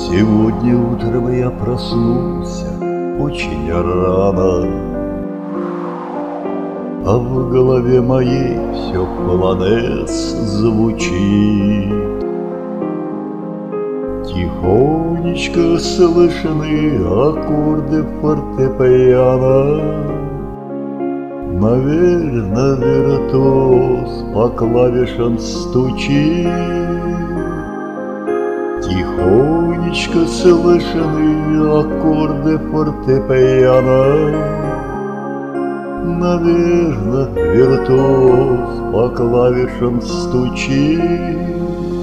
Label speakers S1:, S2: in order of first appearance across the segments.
S1: Сегодня утром я проснулся очень рано, а в голове моей все полонез звучит. Тихонечко слышны аккорды фортепиано. Наверно, виртуоз по клавишам стучит. Тихонечко слышны аккорды фортепиано. Наверно, виртуоз по клавишам стучит.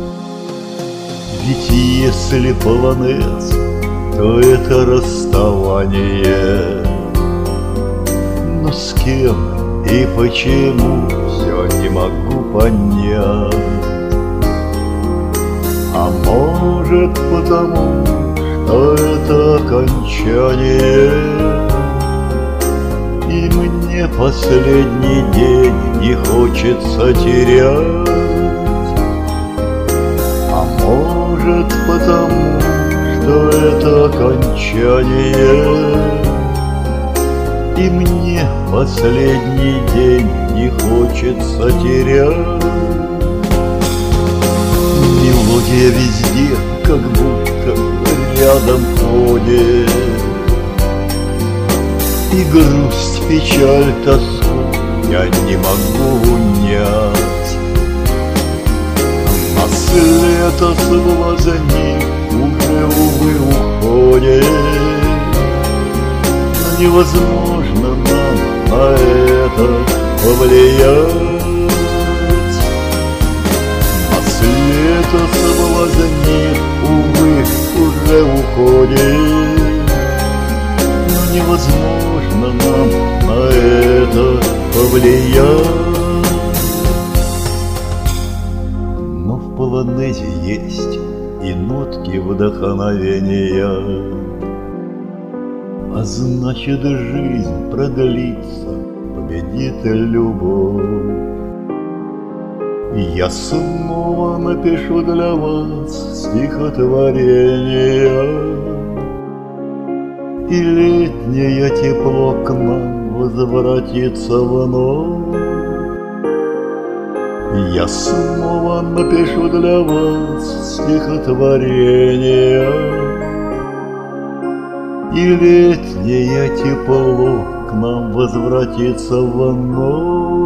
S1: Ведь если полонез, то это расставание. Но с кем и почему все не могу понять. А может потому, что это окончание, и мне последний день не хочется терять. А может потому, что это окончание, и мне последний день не хочется терять. Мелодия везде, как будто рядом ходит, и грусть, печаль, тоску я не могу унять. А след соблазнив уже, увы, уходит. Но невозможно нам на это повлиять. А след соблазнив, увы, уже уходит. Но невозможно нам на это повлиять. В полонезе есть и нотки вдохновения, а значит, жизнь продлится, победит любовь. Я снова напишу для вас стихотворение, и летнее тепло к нам возвратится вновь. Я снова напишу для вас стихотворение, и летнее тепло к нам возвратится вновь.